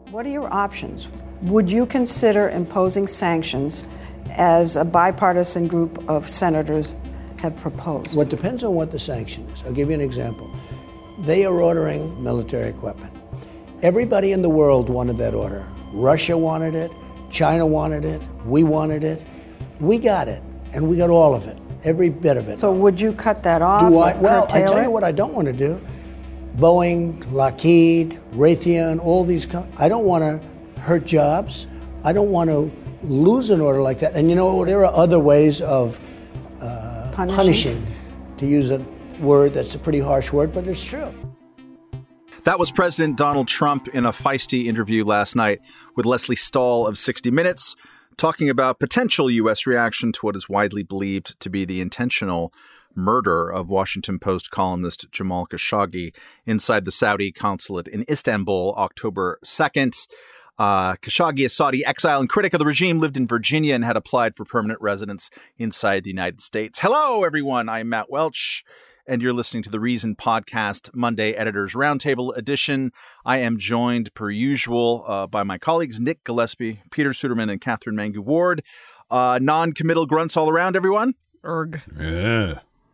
What are your options? Would you consider imposing sanctions as a bipartisan group of senators have proposed? Well, it depends on what the sanction is. I'll give you an example. They are ordering military equipment. Everybody in the world wanted that order. Russia wanted it. China wanted it. We wanted it. We got it, and we got all of it, every bit of it. So would you cut that off? Well, I tell you what I don't want to do. Boeing, Lockheed, Raytheon, all these I don't want to hurt jobs. I don't want to lose an order like that. And you know, there are other ways of punishing, to use a word that's a pretty harsh word, but it's true. That was President Donald Trump in a feisty interview last night with Lesley Stahl of 60 Minutes, talking about potential U.S. reaction to what is widely believed to be the intentional murder of Washington Post columnist Jamal Khashoggi inside the Saudi consulate in Istanbul, October 2nd. Khashoggi, a Saudi exile and critic of the regime, lived in Virginia and had applied for permanent residence inside the United States. Hello, everyone. I'm Matt Welch, and you're listening to the Reason Podcast Monday Editors Roundtable edition. I am joined, per usual, by my colleagues Nick Gillespie, Peter Suderman, and Catherine Mangu-Ward. Non-committal grunts all around, everyone? Erg. Yeah.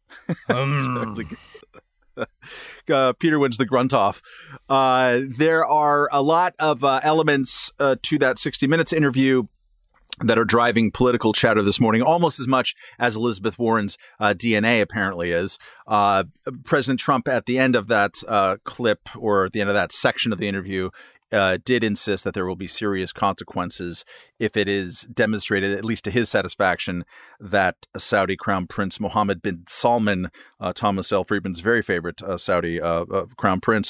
Peter wins the grunt off. There are a lot of elements to that 60 Minutes interview that are driving political chatter this morning, almost as much as Elizabeth Warren's DNA apparently is. President Trump, at the end of that clip, or at the end of that section of the interview, did insist that there will be serious consequences if it is demonstrated, at least to his satisfaction, that Saudi Crown Prince Mohammed bin Salman, Thomas L. Friedman's very favorite Saudi Crown Prince,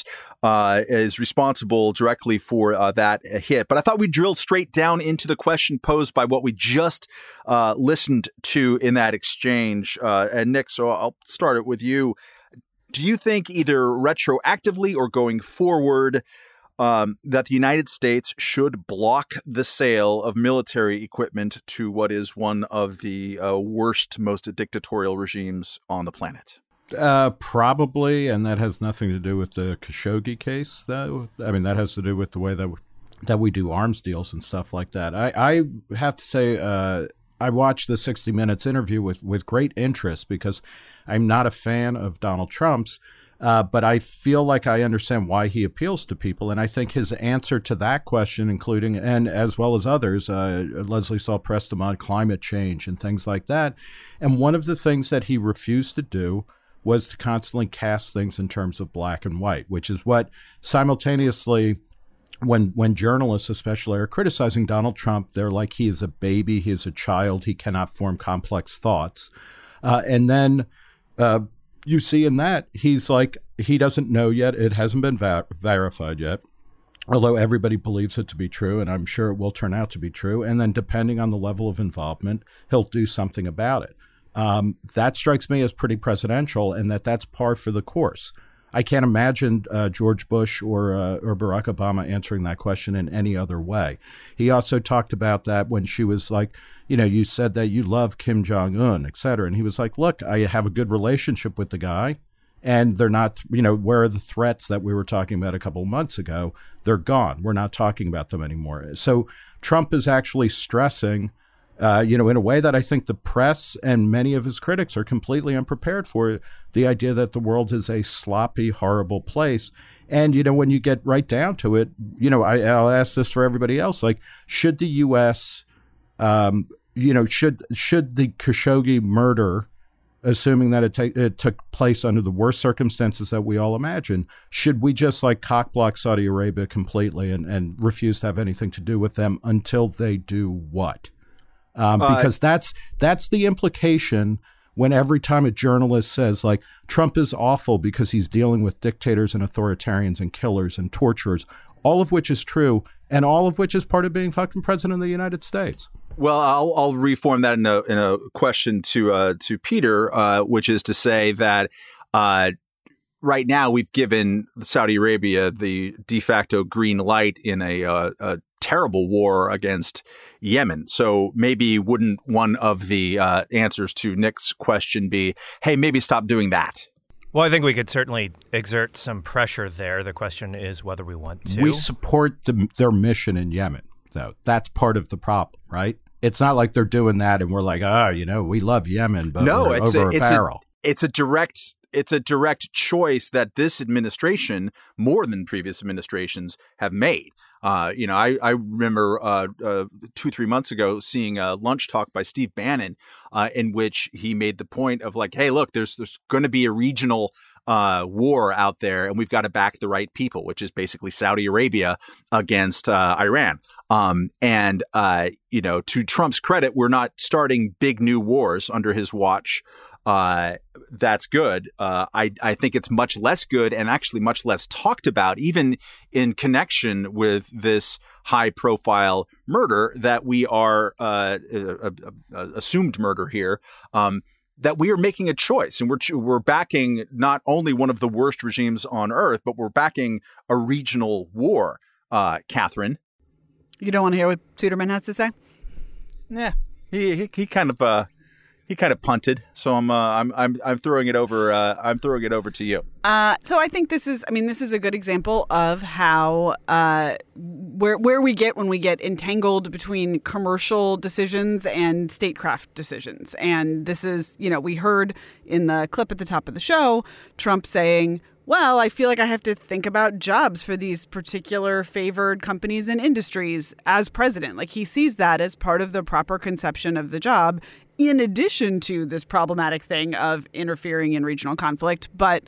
is responsible directly for that hit. But I thought we'd drill straight down into the question posed by what we just listened to in that exchange. And Nick, so I'll start it with you. Do you think either retroactively or going forward that the United States should block the sale of military equipment to what is one of the worst, most dictatorial regimes on the planet? Probably, and that has nothing to do with the Khashoggi case. That has to do with the way that we do arms deals and stuff like that. I have to say, I watched the 60 Minutes interview with great interest because I'm not a fan of Donald Trump's. But I feel like I understand why he appeals to people. And I think his answer to that question, including, and as well as others, Lesley Stahl pressed him on climate change and things like that. And one of the things that he refused to do was to constantly cast things in terms of black and white, which is what simultaneously, when journalists especially are criticizing Donald Trump, they're like, he is a baby, he is a child, he cannot form complex thoughts. And then you see in that, he's like, he doesn't know yet. It hasn't been verified yet, although everybody believes it to be true, and I'm sure it will turn out to be true. And then depending on the level of involvement, he'll do something about it. That strikes me as pretty presidential, and that's par for the course. I can't imagine George Bush or Barack Obama answering that question in any other way. He also talked about that when she was like, you know, you said that you love Kim Jong-un, et cetera. And he was like, look, I have a good relationship with the guy, and they're not, where are the threats that we were talking about a couple of months ago? They're gone. We're not talking about them anymore. So Trump is actually stressing, in a way that I think the press and many of his critics are completely unprepared for, the idea that the world is a sloppy, horrible place. And, when you get right down to it, I'll ask this for everybody else, like, should the U.S., should the Khashoggi murder, assuming that it took place under the worst circumstances that we all imagine, should we just cockblock Saudi Arabia completely and refuse to have anything to do with them until they do what? Because that's the implication when every time a journalist says, Trump is awful because he's dealing with dictators and authoritarians and killers and torturers, all of which is true, and all of which is part of being fucking president of the United States. Well, I'll reform that in a question to Peter, which is to say that right now we've given Saudi Arabia the de facto green light in a terrible war against Yemen. So maybe wouldn't one of the answers to Nick's question be, hey, maybe stop doing that? Well, I think we could certainly exert some pressure there. The question is whether we want to. We support their mission in Yemen, though. That's part of the problem, right? It's not like they're doing that and we're like, we love Yemen, but we're over a barrel. It's a direct choice that this administration, more than previous administrations, have made. I remember 2-3 months ago seeing a lunch talk by Steve Bannon in which he made the point of like, hey, look, there's going to be a regional war out there, and we've got to back the right people, which is basically Saudi Arabia against Iran. To Trump's credit, we're not starting big new wars under his watch. That's good. I think it's much less good and actually much less talked about, even in connection with this high-profile murder that we are assumed murder here. That we are making a choice, and we're backing not only one of the worst regimes on earth, but we're backing a regional war. Catherine, you don't want to hear what Suderman has to say? Yeah, he kind of punted, so I'm throwing it over. I'm throwing it over to you. So I think this is a good example of how where we get when we get entangled between commercial decisions and statecraft decisions. And this is, we heard in the clip at the top of the show, Trump saying, well, I feel like I have to think about jobs for these particular favored companies and industries as president. Like, he sees that as part of the proper conception of the job, in addition to this problematic thing of interfering in regional conflict. But,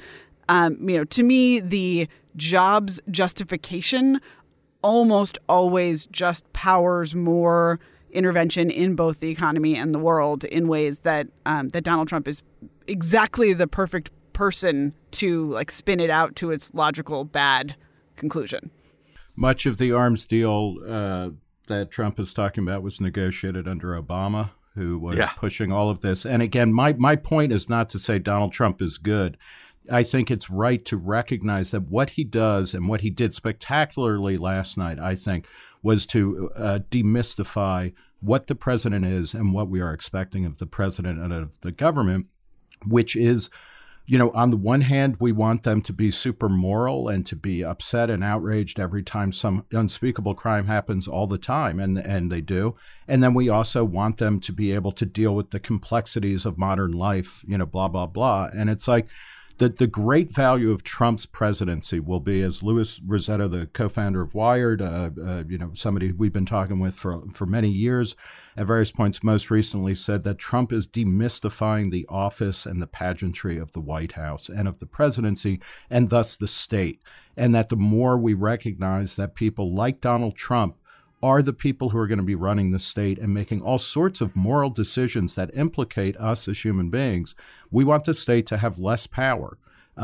to me, the jobs justification almost always just powers more intervention in both the economy and the world in ways that that Donald Trump is exactly the perfect person to spin it out to its logical bad conclusion. Much of the arms deal that Trump is talking about was negotiated under Obama, who was pushing all of this. And again, my point is not to say Donald Trump is good. I think it's right to recognize that what he does and what he did spectacularly last night, I think, was to demystify what the president is and what we are expecting of the president and of the government, which is, on the one hand, we want them to be super moral and to be upset and outraged every time some unspeakable crime happens all the time, and they do. And then we also want them to be able to deal with the complexities of modern life, blah, blah, blah. And it's like the great value of Trump's presidency will be, as Louis Rossetto, the co-founder of Wired, somebody we've been talking with for many years, at various points most recently said that Trump is demystifying the office and the pageantry of the White House and of the presidency, and thus the state. And that the more we recognize that people like Donald Trump are the people who are going to be running the state and making all sorts of moral decisions that implicate us as human beings, we want the state to have less power.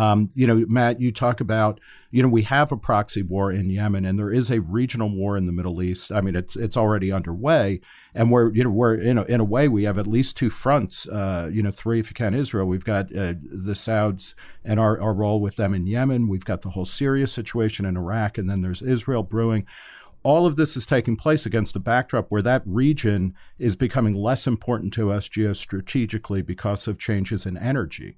Matt, you talk about, we have a proxy war in Yemen, and there is a regional war in the Middle East. I mean, it's already underway, and we're in a way we have at least two fronts. Three if you count Israel. We've got the Sauds and our role with them in Yemen. We've got the whole Syria situation in Iraq, and then there's Israel brewing. All of this is taking place against a backdrop where that region is becoming less important to us geostrategically because of changes in energy.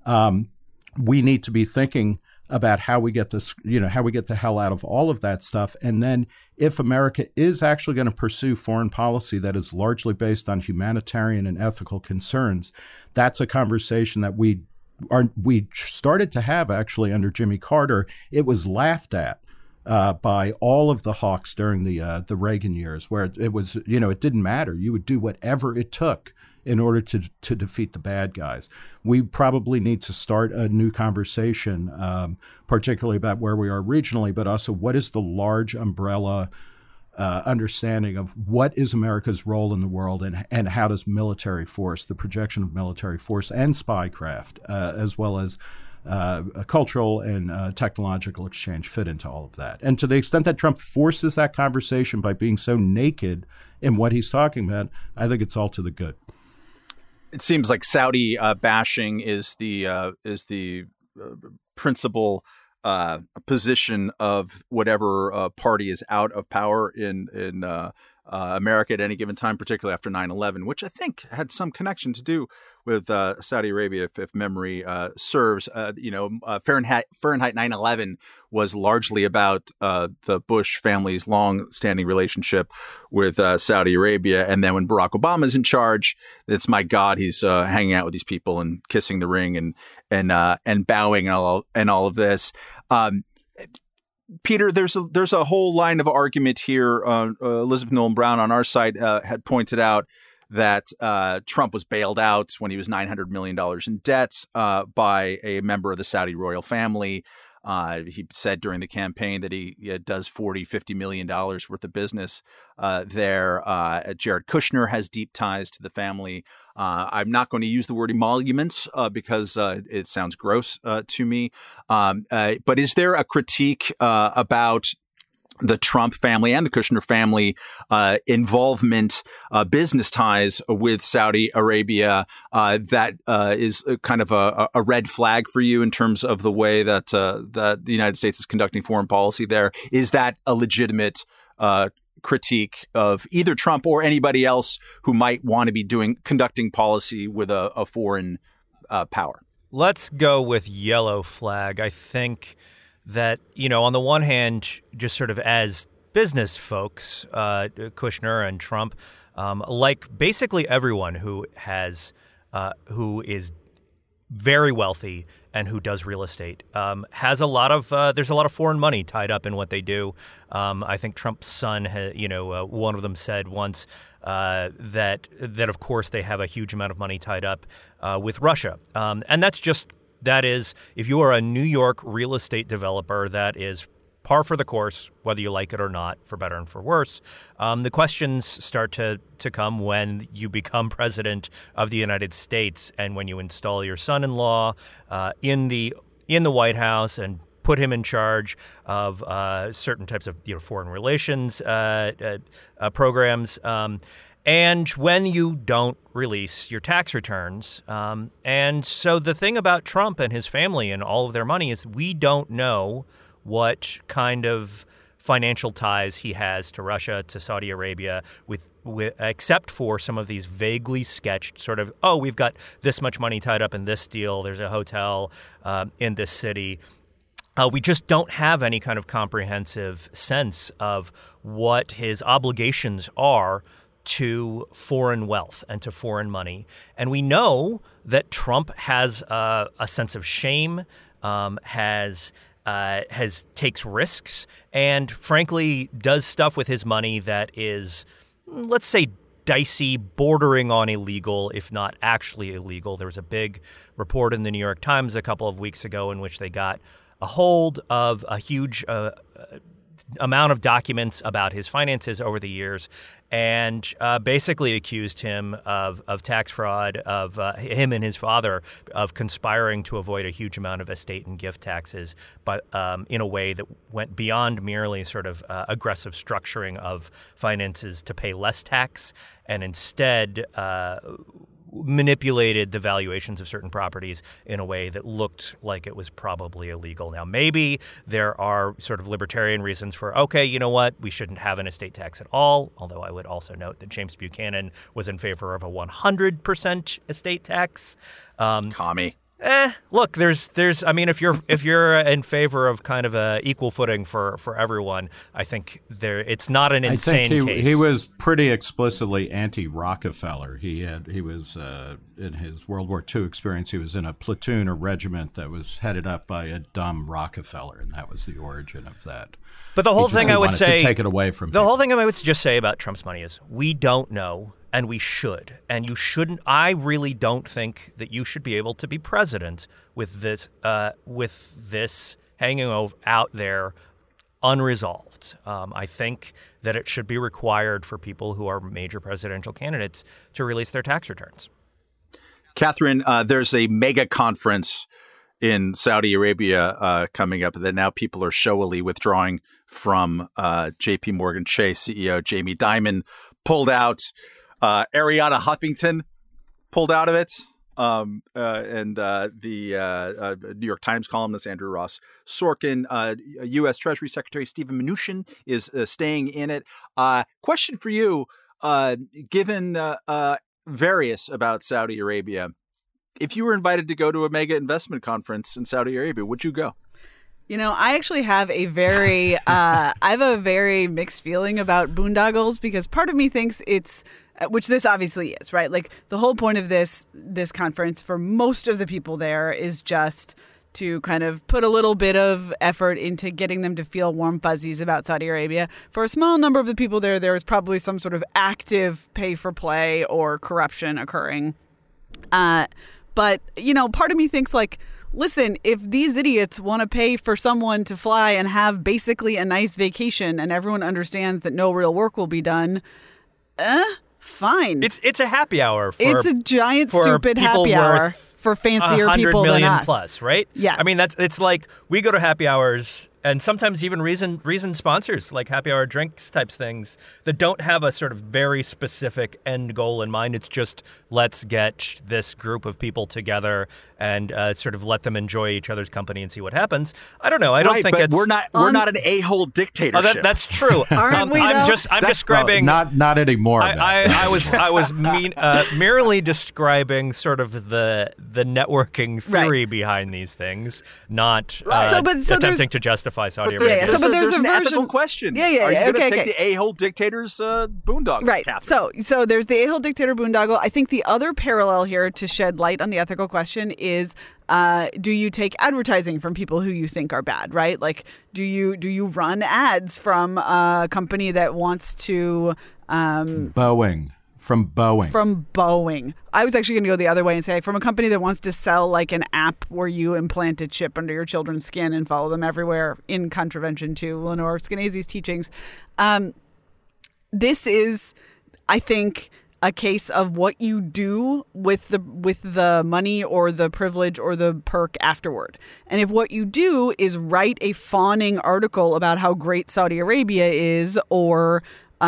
We need to be thinking about how we get this, how we get the hell out of all of that stuff. And then if America is actually going to pursue foreign policy that is largely based on humanitarian and ethical concerns, that's a conversation that we started to have actually under Jimmy Carter. It was laughed at by all of the hawks during the Reagan years, where it was, it didn't matter. You would do whatever it took in order to defeat the bad guys. We probably need to start a new conversation, particularly about where we are regionally, but also what is the large umbrella understanding of what is America's role in the world, and how does military force, the projection of military force and spycraft, as well as a cultural and technological exchange fit into all of that. And to the extent that Trump forces that conversation by being so naked in what he's talking about, I think it's all to the good. It seems like Saudi bashing is the principal position of whatever party is out of power in America at any given time, particularly after 9/11, which I think had some connection to do with Saudi Arabia, if memory serves. Fahrenheit 9/11 was largely about the Bush family's long-standing relationship with Saudi Arabia, and then when Barack Obama's in charge, it's my God, he's hanging out with these people and kissing the ring and bowing and all of this. Peter, there's a whole line of argument here. Elizabeth Nolan Brown on our side had pointed out that Trump was bailed out when he was $900 million in debt by a member of the Saudi royal family. He said during the campaign that he does $40-50 million worth of business there. Jared Kushner has deep ties to the family. I'm not going to use the word emoluments because it sounds gross to me. But is there a critique about the Trump family and the Kushner family involvement, business ties with Saudi Arabia that is kind of a red flag for you in terms of the way that the United States is conducting foreign policy there? Is that a legitimate critique of either Trump or anybody else who might want to be conducting policy with a foreign power? Let's go with yellow flag. I think that, on the one hand, just sort of as business folks, Kushner and Trump, like basically everyone who is very wealthy and who does real estate, has a lot of there's a lot of foreign money tied up in what they do. I think Trump's son, one of them said once that of course they have a huge amount of money tied up with Russia, and that is, if you are a New York real estate developer, that is par for the course, whether you like it or not, for better and for worse. The questions start to come when you become president of the United States and when you install your son-in-law in the White House and put him in charge of certain types of foreign relations programs. And when you don't release your tax returns. And so the thing about Trump and his family and all of their money is we don't know what kind of financial ties he has to Russia, to Saudi Arabia, with except for some of these vaguely sketched sort of, we've got this much money tied up in this deal. There's a hotel in this city. We just don't have any kind of comprehensive sense of what his obligations are to foreign wealth and to foreign money. And we know that Trump has a sense of shame, takes risks, and frankly does stuff with his money that is, let's say, dicey, bordering on illegal, if not actually illegal. There was a big report in the New York Times a couple of weeks ago in which they got a hold of a huge amount of documents about his finances over the years, and basically accused him of tax fraud, of him and his father of conspiring to avoid a huge amount of estate and gift taxes, but in a way that went beyond merely sort of aggressive structuring of finances to pay less tax, and instead manipulated the valuations of certain properties in a way that looked like it was probably illegal. Now, maybe there are sort of libertarian reasons for, okay, you know what, we shouldn't have an estate tax at all, although I would also note that James Buchanan was in favor of a 100% estate tax. Commie. Look, I mean, if you're in favor of kind of a equal footing for everyone, I think it's not an insane case. He was pretty explicitly anti-Rockefeller. He was in his World War II experience, he was in a platoon or regiment that was headed up by a dumb Rockefeller, and that was the origin of that. But the whole thing I would say, to take it away from the whole thing I would just say about Trump's money is we don't know. And we should. And you shouldn't. I really don't think that you should be able to be president with this hanging out there unresolved. I think that it should be required for people who are major presidential candidates to release their tax returns. Catherine, there's a mega conference in Saudi Arabia coming up that now people are showily withdrawing from. JP Morgan Chase CEO Jamie Dimon pulled out. Arianna Huffington pulled out of it. and the New York Times columnist Andrew Ross Sorkin. U.S. Treasury Secretary Stephen Mnuchin is staying in it. Question for you, given various about Saudi Arabia, if you were invited to go to a mega investment conference in Saudi Arabia, would you go? You know, I actually have a very mixed feeling about boondoggles, because part of me thinks it's, which this obviously is, right? Like, the whole point of this conference for most of the people there is just to kind of put a little bit of effort into getting them to feel warm fuzzies about Saudi Arabia. For a small number of the people there is probably some sort of active pay for play or corruption occurring. But, you know, part of me thinks, like, listen, if these idiots want to pay for someone to fly and have basically a nice vacation and everyone understands that no real work will be done, fine. It's a happy hour. It's a giant stupid happy hour for fancier people than us. Plus, right? Yes. I mean, it's like we go to happy hours, and sometimes even reason sponsors, like happy hour drinks types things, that don't have a sort of very specific end goal in mind. It's just, let's get this group of people together and sort of let them enjoy each other's company and see what happens. I don't know. I don't think but we're not an a-hole dictatorship. That's true. Aren't we, I'm describing. Well, not anymore. I was merely describing sort of the networking theory behind these things, not attempting to justify Saudi Arabia. There's a an version. ethical question. Yeah. Are you going to okay. take the a-hole dictator's boondoggle? Right. Catherine? So there's the a-hole dictator boondoggle. I think the other parallel here to shed light on the ethical question is, do you take advertising from people who you think are bad, right? Like, do you run ads from a company that wants to Boeing. From Boeing. I was actually going to go the other way and say from a company that wants to sell like an app where you implant a chip under your children's skin and follow them everywhere, in contravention to Lenore Skenazy's teachings. This is, I think, a case of what you do with the money or the privilege or the perk afterward. And if what you do is write a fawning article about how great Saudi Arabia is, or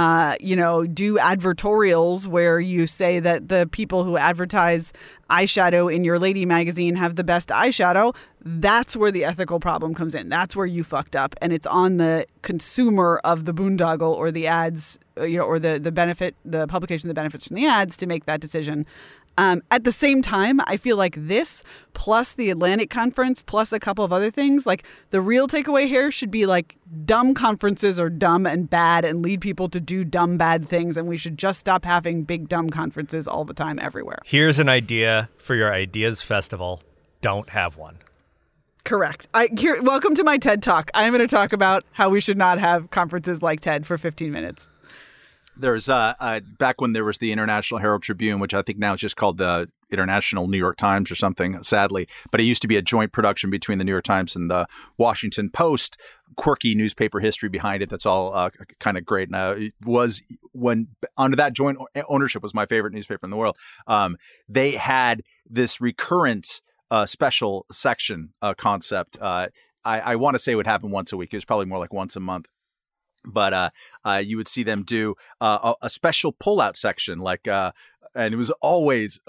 do advertorials where you say that the people who advertise eyeshadow in your lady magazine have the best eyeshadow, that's where the ethical problem comes in. That's where you fucked up. And it's on the consumer of the boondoggle or the ads, or the benefit, the publication that benefits from the ads, to make that decision. At the same time, I feel like this, plus the Atlantic Conference, plus a couple of other things, like the real takeaway here should be like dumb conferences are dumb and bad and lead people to do dumb, bad things. And we should just stop having big, dumb conferences all the time everywhere. Here's an idea for your Ideas Festival. Don't have one. Correct. Welcome to my TED Talk. I'm going to talk about how we should not have conferences like TED for 15 minutes. There's back when there was the International Herald Tribune, which I think now is just called the International New York Times or something, sadly. But it used to be a joint production between the New York Times and the Washington Post. Quirky newspaper history behind it. That's all kind of great. And it was when under that joint ownership was my favorite newspaper in the world. They had this recurrent special section concept. I want to say it would happen once a week. It was probably more like once a month. But you would see them do a special pullout section, and it was always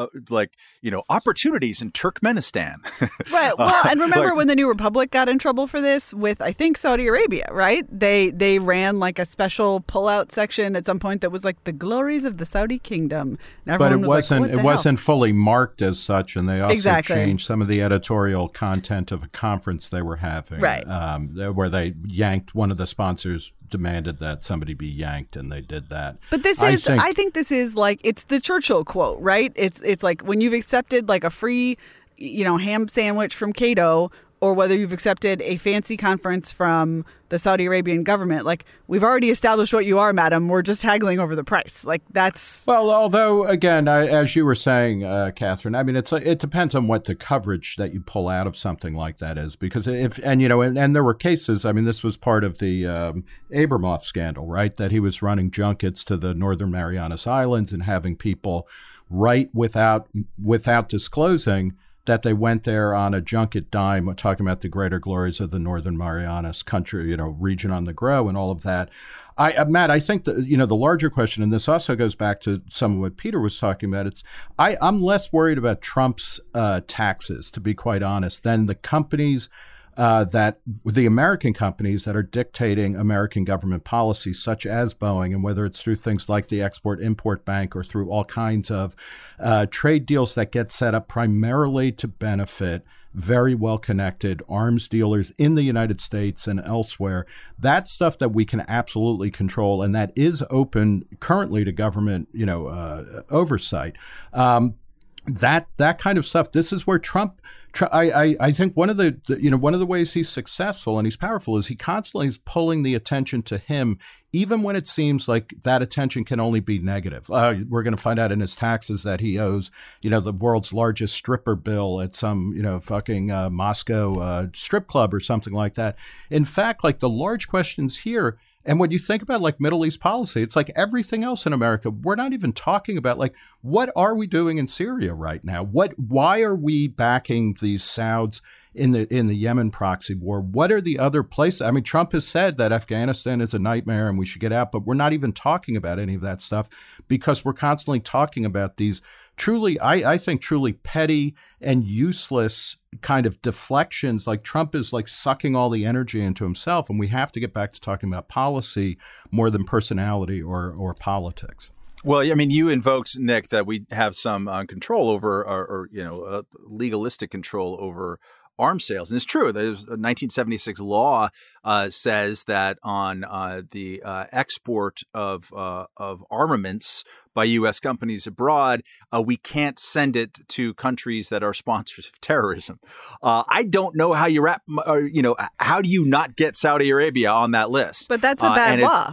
opportunities in Turkmenistan. Right. Well, and remember when the New Republic got in trouble for this with, I think, Saudi Arabia, right? They ran like a special pullout section at some point that was like the glories of the Saudi kingdom. And but it wasn't wasn't fully marked as such, and they also changed some of the editorial content of a conference they were having. Right. Where they yanked one of the sponsors. Demanded that somebody be yanked, and they did that. But I think this is like, it's the Churchill quote, right? It's like when you've accepted like a free, ham sandwich from Cato, or whether you've accepted a fancy conference from the Saudi Arabian government, like, we've already established what you are, madam. We're just haggling over the price. Like, that's... Well, although, again, as you were saying, Catherine, I mean, it depends on what the coverage that you pull out of something like that is. Because and there were cases, I mean, this was part of the Abramoff scandal, right? That he was running junkets to the Northern Marianas Islands and having people write without disclosing that they went there on a junket dime, talking about the greater glories of the Northern Marianas country, region on the grow and all of that. Matt, I think the larger question, and this also goes back to some of what Peter was talking about. I'm less worried about Trump's taxes, to be quite honest, than the companies the American companies that are dictating American government policy, such as Boeing, and whether it's through things like the Export-Import Bank or through all kinds of trade deals that get set up primarily to benefit very well-connected arms dealers in the United States and elsewhere. That's stuff that we can absolutely control, and that is open currently to government, oversight. That kind of stuff. This is where Trump. I think one of the ways he's successful and he's powerful is he constantly is pulling the attention to him, even when it seems like that attention can only be negative. We're going to find out in his taxes that he owes, the world's largest stripper bill at some, fucking Moscow strip club or something like that. In fact, like the large questions here. And when you think about like Middle East policy, it's like everything else in America. We're not even talking about like what are we doing in Syria right now? Why are we backing these Sauds in the Yemen proxy war? What are the other places? I mean, Trump has said that Afghanistan is a nightmare and we should get out, but we're not even talking about any of that stuff because we're constantly talking about these truly, I think, truly petty and useless kind of deflections. Like Trump is like sucking all the energy into himself, and we have to get back to talking about policy more than personality or politics. Well, I mean, you invoked, Nick, that we have some control over, or legalistic control over arms sales. And it's true. There's a 1976 law says that on the export of armaments by U.S. companies abroad, we can't send it to countries that are sponsors of terrorism. I don't know how you how do you not get Saudi Arabia on that list? But that's a bad law,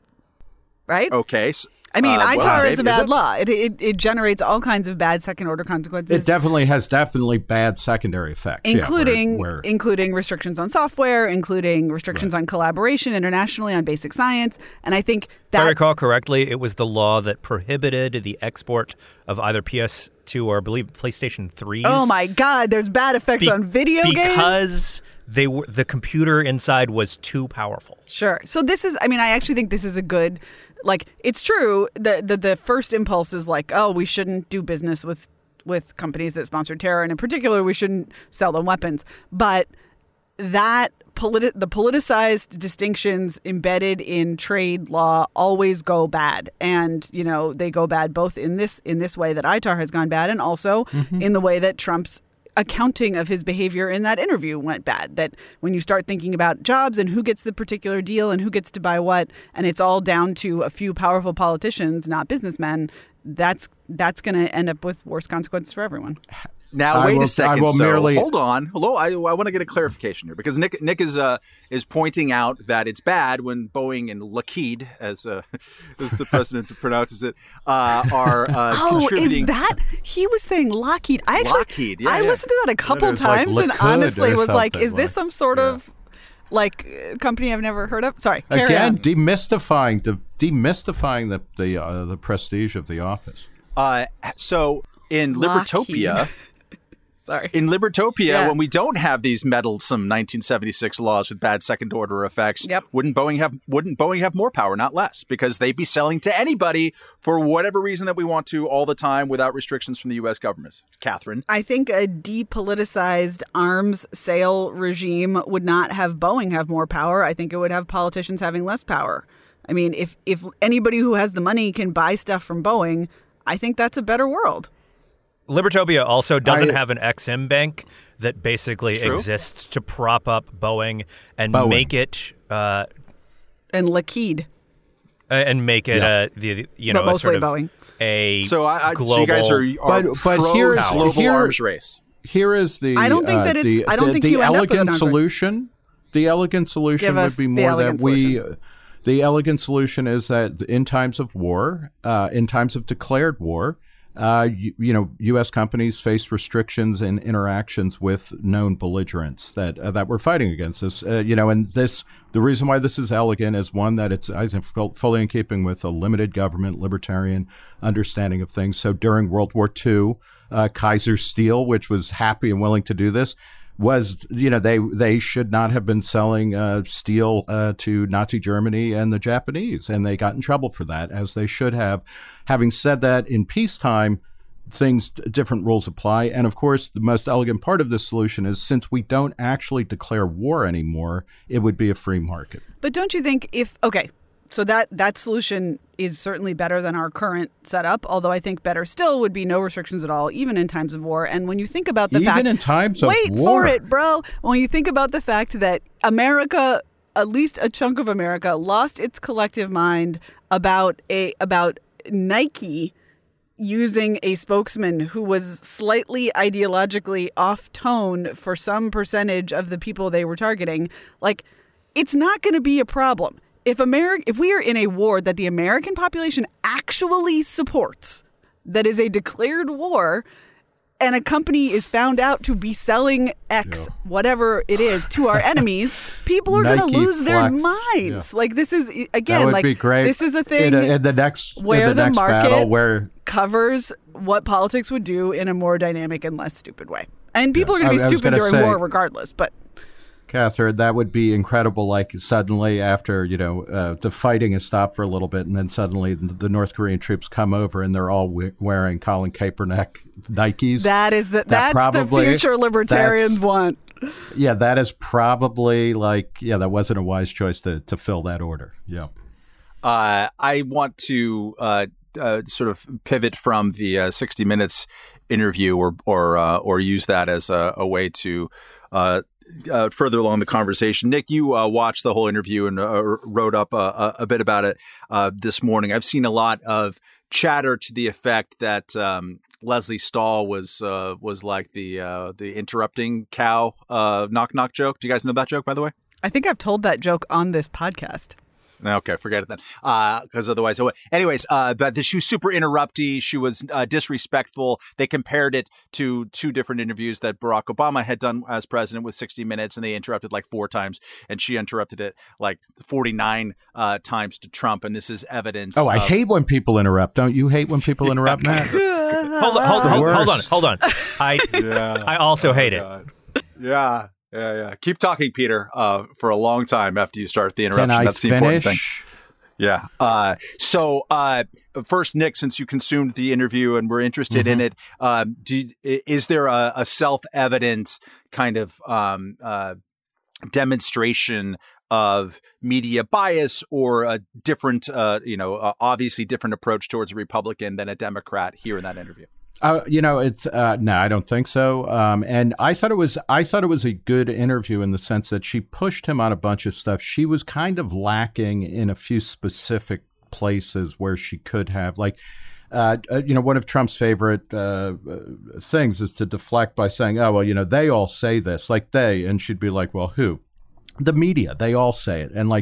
right? Okay. I mean, ITAR is a bad law. It generates all kinds of bad second-order consequences. It definitely has bad secondary effects, including restrictions on software, including restrictions on collaboration internationally on basic science. And I think that, if I recall correctly, it was the law that prohibited the export of either PS2 or I believe PlayStation 3s. Oh my God, there's bad effects on video games because the computer inside was too powerful. Sure. So this is, I actually think this is a good. Like, it's true that the first impulse is like, oh, we shouldn't do business with companies that sponsor terror, and in particular, we shouldn't sell them weapons. But the politicized distinctions embedded in trade law always go bad, and they go bad both in this way that ITAR has gone bad, and also in the way that Trump's accounting of his behavior in that interview went bad. That when you start thinking about jobs and who gets the particular deal and who gets to buy what, and it's all down to a few powerful politicians, not businessmen, that's going to end up with worse consequences for everyone. Now, wait a second. Hold on. Hello. I want to get a clarification here because Nick is pointing out that it's bad when Boeing and Lockheed, as the president pronounces it, are contributing. Is that he was saying Lockheed? Lockheed. Yeah, I listened to that a couple times and honestly was like, is this some sort of company I've never heard of? Sorry. Again, demystifying the prestige of the office. So in Libertopia. Sorry. In Libertopia, when we don't have these meddlesome 1976 laws with bad second-order effects, wouldn't Boeing have more power, not less? Because they'd be selling to anybody for whatever reason that we want to all the time without restrictions from the U.S. government. Catherine? I think a depoliticized arms sale regime would not have Boeing have more power. I think it would have politicians having less power. I mean, if anybody who has the money can buy stuff from Boeing, I think that's a better world. Libertopia also doesn't have an Ex-Im bank that basically exists to prop up Boeing and make it and Lockheed and make it but mostly Boeing. Global. So you guys are but here's global arms race. Here is the I don't think that it's I don't think you end up with an arms solution. The elegant solution would be more that we. The elegant solution is that in times of war, in times of declared war, U.S. companies face restrictions in interactions with known belligerents that we're fighting against this. And the reason why this is elegant is one, that it's, I think, fully in keeping with a limited government, libertarian understanding of things. So during World War II, Kaiser Steel, which was happy and willing to do this, was, they should not have been selling steel to Nazi Germany and the Japanese, and they got in trouble for that, as they should have. Having said that, in peacetime, different rules apply. And of course, the most elegant part of this solution is, since we don't actually declare war anymore, it would be a free market. But don't you think so that solution is certainly better than our current setup, although I think better still would be no restrictions at all, even in times of war. And when you think about the fact... Even in times of war? Wait for it, bro. When you think about the fact that America, at least a chunk of America, lost its collective mind about Nike using a spokesman who was slightly ideologically off tone for some percentage of the people they were targeting, it's not going to be a problem. If we are in a war that the American population actually supports, that is a declared war, and a company is found out to be selling X, whatever it is, to our enemies, people are going to lose their minds. Yeah. This is, again, that would be great. This is a thing in the next market battle covers what politics would do in a more dynamic and less stupid way. And people are going to be stupid during war regardless, but... Catherine, that would be incredible. Suddenly, after the fighting has stopped for a little bit, and then suddenly the North Korean troops come over, and they're all wearing Colin Kaepernick Nikes. That's the future libertarians want. Yeah, that is probably that wasn't a wise choice to fill that order. Yeah, I want to sort of pivot from the 60 Minutes interview, or use that as a way to. Further along the conversation. Nick, you watched the whole interview and wrote up a bit about it this morning. I've seen a lot of chatter to the effect that Leslie Stahl was like the interrupting cow knock knock joke. Do you guys know that joke, by the way? I think I've told that joke on this podcast. Okay, forget it then. Because otherwise, anyways, but she was super interrupty. She was disrespectful. They compared it to two different interviews that Barack Obama had done as president with 60 Minutes, and they interrupted 4 times, and she interrupted it 49 times to Trump. And this is evidence. I hate when people interrupt. Don't you hate when people interrupt, Matt? Hold on. I also hate it. Yeah. Yeah. Keep talking, Peter, for a long time after you start the interruption. That's the important thing. Yeah. So first, Nick, since you consumed the interview and were interested in it, is there a self-evident kind of demonstration of media bias, or a different, obviously different approach towards a Republican than a Democrat here in that interview? It's no, I don't think so. And I thought it was a good interview in the sense that she pushed him on a bunch of stuff. She was kind of lacking in a few specific places where she could have, one of Trump's favorite things is to deflect by saying, "Oh, well, they all say this," and she'd be like, "Well, who?" The media. They all say it, and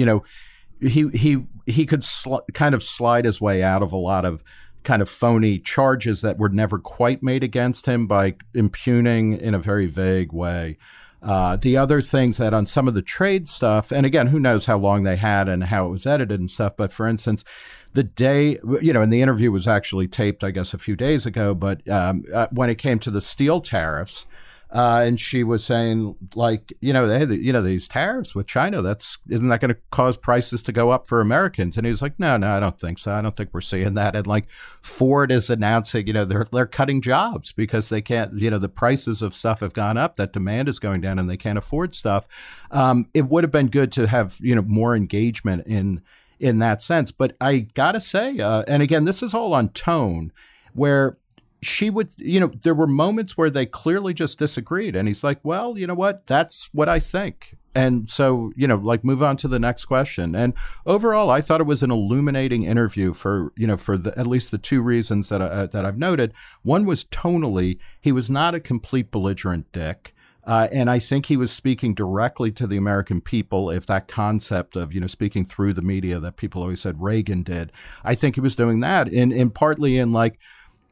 he could kind of slide his way out of a lot of kind of phony charges that were never quite made against him by impugning in a very vague way. The other things that on some of the trade stuff, and again, who knows how long they had and how it was edited and stuff, but for instance, the day, and the interview was actually taped, I guess, a few days ago, but when it came to the steel tariffs, and she was saying, these tariffs with China, isn't that going to cause prices to go up for Americans? And he was like, no, I don't think so. I don't think we're seeing that. And Ford is announcing, they're cutting jobs because they can't, the prices of stuff have gone up, that demand is going down and they can't afford stuff. It would have been good to have, more engagement in that sense. But I got to say, and again, this is all on tone, where she would, there were moments where they clearly just disagreed. And he's like, well, you know what? That's what I think. And so, move on to the next question. And overall, I thought it was an illuminating interview for at least the two reasons that I've noted. One was tonally, he was not a complete belligerent dick. And I think he was speaking directly to the American people, if that concept of, speaking through the media that people always said Reagan did. I think he was doing that in partly in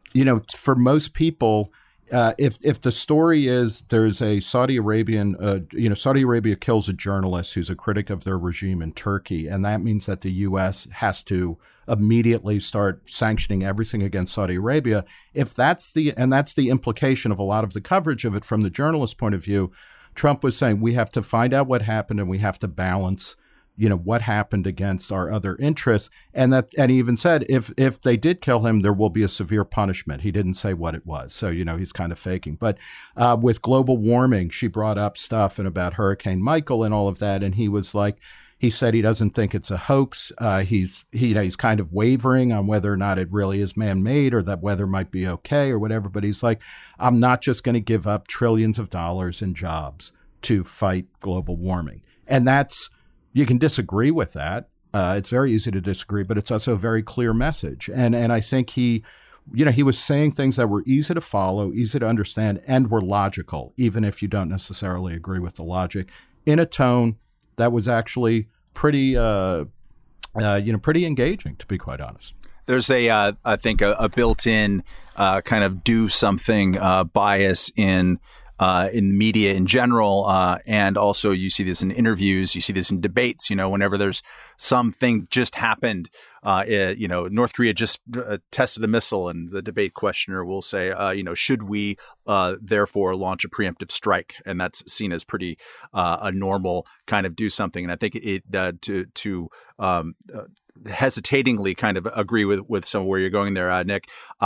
for most people, if the story is there's a Saudi Arabia kills a journalist who's a critic of their regime in Turkey, and that means that the U.S. has to immediately start sanctioning everything against Saudi Arabia. If that's the implication of a lot of the coverage of it from the journalist point of view, Trump was saying we have to find out what happened and we have to balance what happened against our other interests. And he even said, if they did kill him, there will be a severe punishment. He didn't say what it was. So, he's kind of faking. But with global warming, she brought up stuff and about Hurricane Michael and all of that. And he was like, he said he doesn't think it's a hoax. He's kind of wavering on whether or not it really is man-made or that weather might be okay or whatever. But he's like, I'm not just going to give up trillions of dollars in jobs to fight global warming. And you can disagree with that. It's very easy to disagree, but it's also a very clear message. And I think he was saying things that were easy to follow, easy to understand, and were logical, even if you don't necessarily agree with the logic, in a tone that was actually pretty engaging, to be quite honest. There's I think a built-in kind of do something bias in the media in general, and also you see this in interviews, you see this in debates. Whenever there's something just happened, North Korea just tested a missile, and the debate questioner will say, should we therefore launch a preemptive strike? And that's seen as pretty a normal kind of do something. And I think to hesitatingly kind of agree with some of where you're going there, Nick.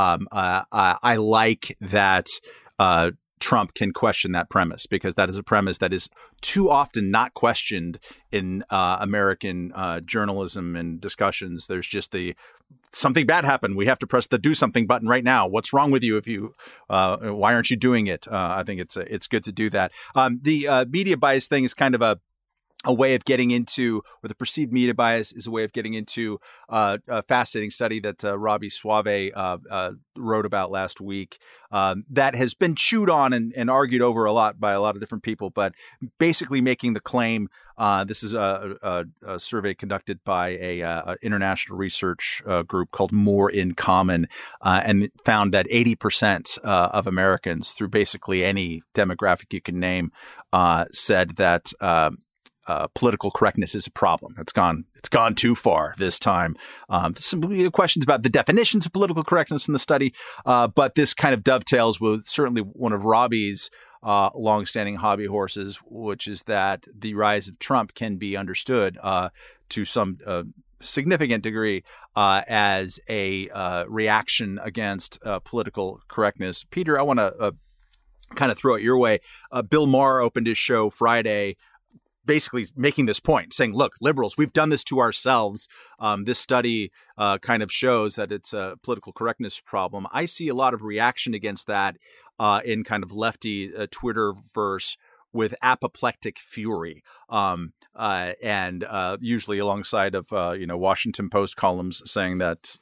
I like that. Trump can question that premise, because that is a premise that is too often not questioned in American journalism and discussions. There's just something bad happened. We have to press the do something button right now. What's wrong with you? Why aren't you doing it? I think it's good to do that. The media bias thing is kind of a way of getting into, or the perceived media bias is a way of getting into a fascinating study that Robbie Suave wrote about last week that has been chewed on and argued over a lot by a lot of different people, but basically making the claim, this is a survey conducted by a international research group called More in Common, and found that 80% of Americans, through basically any demographic you can name, said that political correctness is a problem. It's gone too far this time. Some questions about the definitions of political correctness in the study, but this kind of dovetails with certainly one of Robbie's longstanding hobby horses, which is that the rise of Trump can be understood to some significant degree as a reaction against political correctness. Peter, I want to kind of throw it your way. Bill Maher opened his show Friday basically making this point, saying, look, liberals, we've done this to ourselves. This study kind of shows that it's a political correctness problem. I see a lot of reaction against that in kind of lefty Twitterverse with apoplectic fury, and usually alongside of Washington Post columns saying that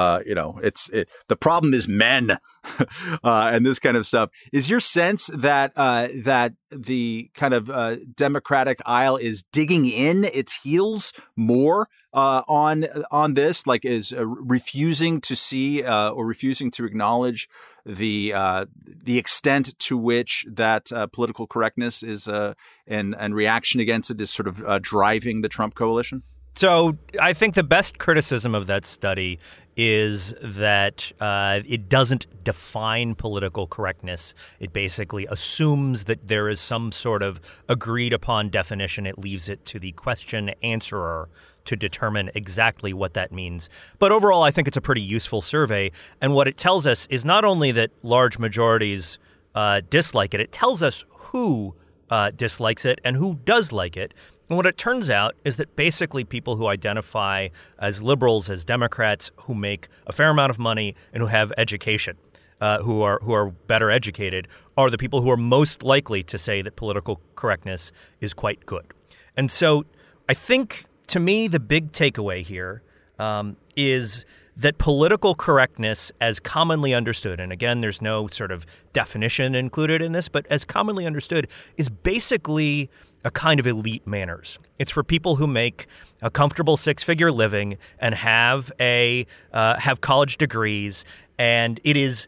the problem is men and this kind of stuff. Is your sense that that the kind of Democratic aisle is digging in its heels more on this, like is refusing to see or refusing to acknowledge the extent to which that political correctness is and reaction against it is sort of driving the Trump coalition? So I think the best criticism of that study is that it doesn't define political correctness. It basically assumes that there is some sort of agreed upon definition. It leaves it to the question answerer to determine exactly what that means. But overall, I think it's a pretty useful survey. And what it tells us is not only that large majorities dislike it, it tells us who dislikes it and who does like it. And what it turns out is that basically people who identify as liberals, as Democrats, who make a fair amount of money and who have education, who are better educated, are the people who are most likely to say that political correctness is quite good. And so I think, to me, the big takeaway here is that political correctness, as commonly understood, and again, there's no sort of definition included in this, but as commonly understood, is basically a kind of elite manners. It's for people who make a comfortable six-figure living and have college degrees, and it is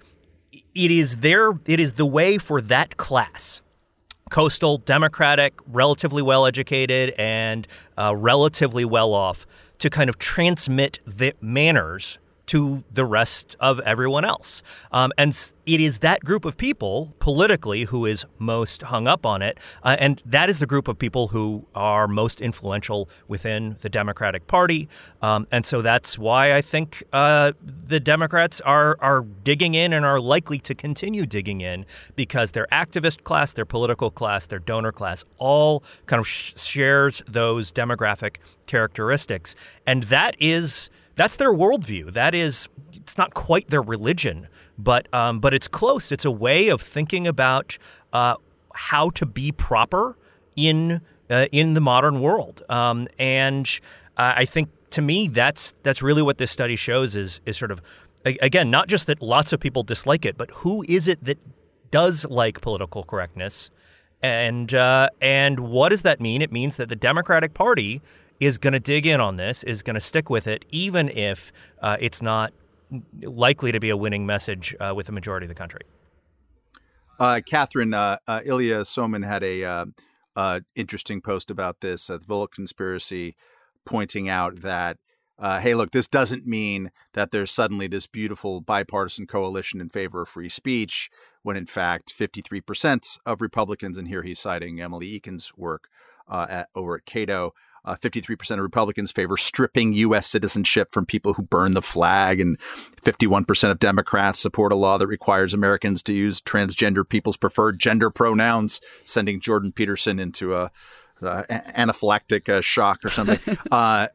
the way for that class, coastal, democratic, relatively well-educated, and relatively well-off, to kind of transmit the manners to the rest of everyone else. And it is that group of people politically who is most hung up on it. And that is the group of people who are most influential within the Democratic Party. And so that's why I think the Democrats are digging in and are likely to continue digging in, because their activist class, their political class, their donor class all kind of shares those demographic characteristics. And that's their worldview. It's not quite their religion, but it's close. It's a way of thinking about how to be proper in the modern world. And I think, to me, that's really what this study shows is sort of, again, not just that lots of people dislike it, but who is it that does like political correctness, and what does that mean? It means that the Democratic Party is going to dig in on this, is going to stick with it, even if it's not likely to be a winning message with a majority of the country. Catherine, Ilya Somin had a interesting post about this, the Volokh conspiracy, pointing out that, hey, look, this doesn't mean that there's suddenly this beautiful bipartisan coalition in favor of free speech, when in fact 53% of Republicans, and here he's citing Emily Eakin's work over at Cato, 53% of Republicans favor stripping U.S. citizenship from people who burn the flag, and 51% of Democrats support a law that requires Americans to use transgender people's preferred gender pronouns, sending Jordan Peterson into a anaphylactic shock or something. But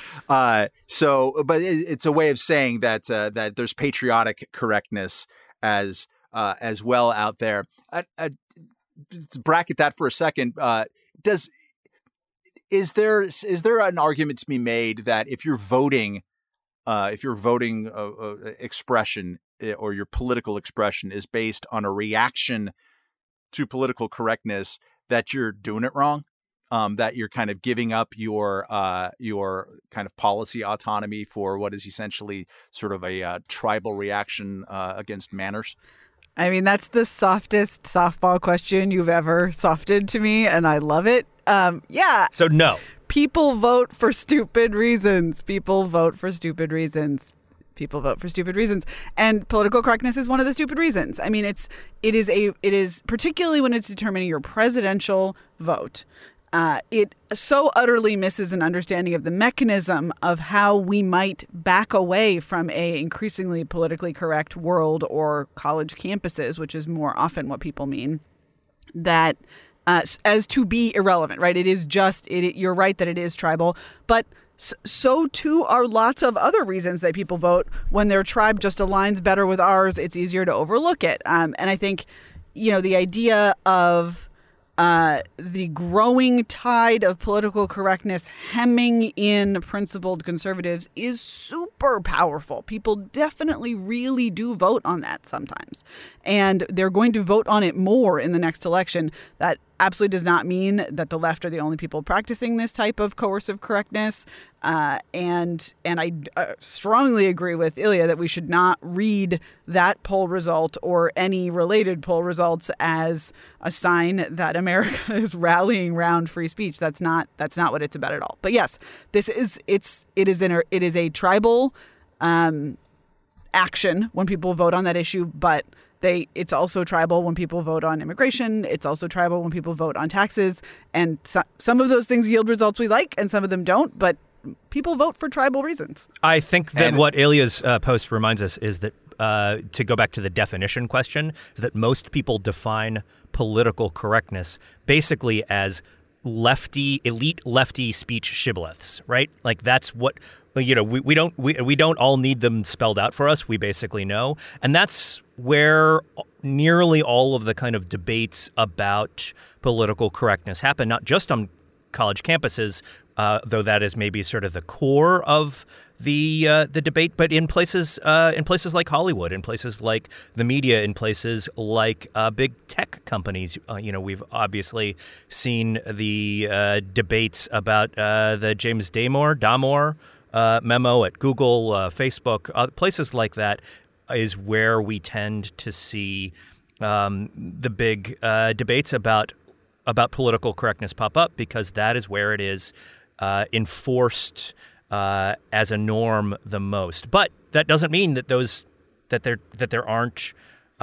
it's a way of saying that that there's patriotic correctness as well out there. Let's bracket that for a second. Is there an argument to be made that if you're voting expression or your political expression is based on a reaction to political correctness, that you're doing it wrong? That you're kind of giving up your kind of policy autonomy for what is essentially sort of a tribal reaction against manners? I mean, that's the softest softball question you've ever softed to me, and I love it. Yeah. So no. People vote for stupid reasons. People vote for stupid reasons. People vote for stupid reasons. And political correctness is one of the stupid reasons. I mean, it is particularly when it's determining your presidential vote. It so utterly misses an understanding of the mechanism of how we might back away from a increasingly politically correct world or college campuses, which is more often what people mean, that as to be irrelevant, right? It is just, you're right that it is tribal, but so too are lots of other reasons that people vote. When their tribe just aligns better with ours, it's easier to overlook it. And I think, the idea of the growing tide of political correctness hemming in principled conservatives is super powerful. People definitely really do vote on that sometimes. And they're going to vote on it more in the next election. That absolutely does not mean that the left are the only people practicing this type of coercive correctness. And I strongly agree with Ilya that we should not read that poll result or any related poll results as a sign that America is rallying around free speech. That's not what it's about at all. But yes, it is a tribal action when people vote on that issue, but it's also tribal when people vote on immigration. It's also tribal when people vote on taxes. And some of those things yield results we like and some of them don't. But people vote for tribal reasons. I think that what Ilya's post reminds us is that, to go back to the definition question, is that most people define political correctness basically as elite lefty speech shibboleths, right? Like that's what... we don't all need them spelled out for us. We basically know. And that's where nearly all of the kind of debates about political correctness happen, not just on college campuses, though that is maybe sort of the core of the debate. But in places like Hollywood, in places like the media, in places like big tech companies, we've obviously seen the debates about the James Damore memo at Google, Facebook, places like that is where we tend to see the big debates about political correctness pop up, because that is where it is enforced as a norm the most. But that doesn't mean that there aren't